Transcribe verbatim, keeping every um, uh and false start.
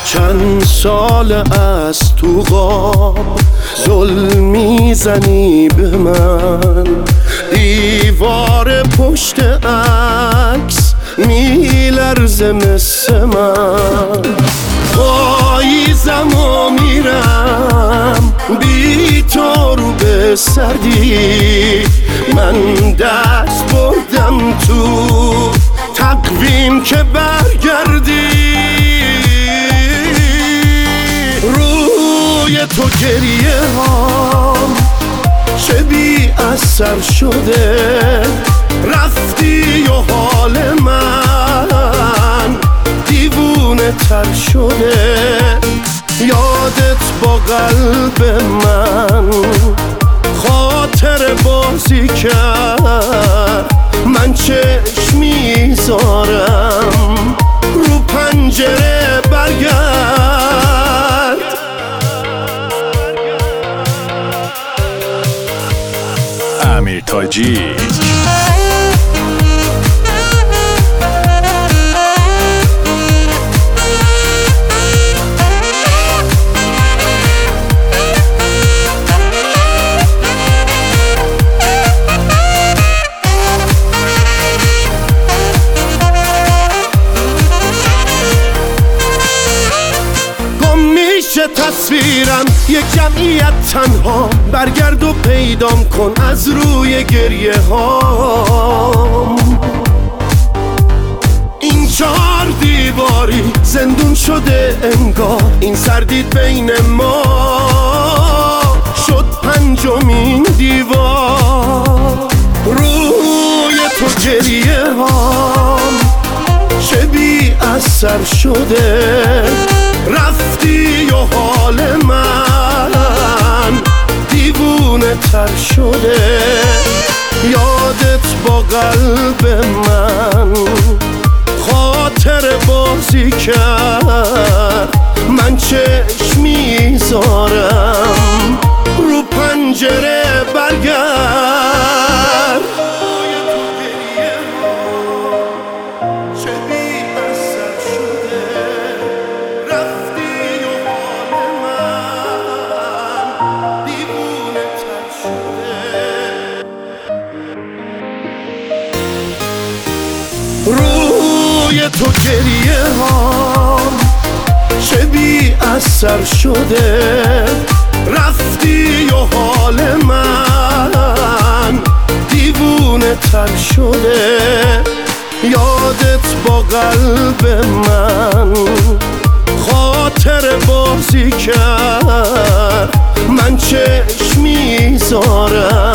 چند سال از تو خواب ظلم میزنی به من، دیوار پشت عکس میلرزه مثل من. پاییزم و میرم بی تو رو به سردی، من دست بردم تو تقویم که برگردی. روی تو گریه هام چه بی اثر شده، رفتی و حال من دیوونه تر شده. یادت با قلب من خاطر بازی کرد، من چشم میذارم رو پنجره برگرد. امیر تاجی تصویرم یک جمعیت تنها، برگرد و پیدام کن از روی گریه ها. این چهار دیواری زندون شده انگار، این سردید بین ما شد پنجمین دیوار. روی تو گریه هام چه بی اثر شده، رفتی و حال من دیوونه تر شده. یادت با قلب من خاطر بازی کرد، من چشم میذارم رو پنجره برگرد. روی تو گریه هام چه بی اثر شده، رفتی و حال من دیوونه تر شده. یادت با قلب من خاطر بازی کرد، من چشم میذارم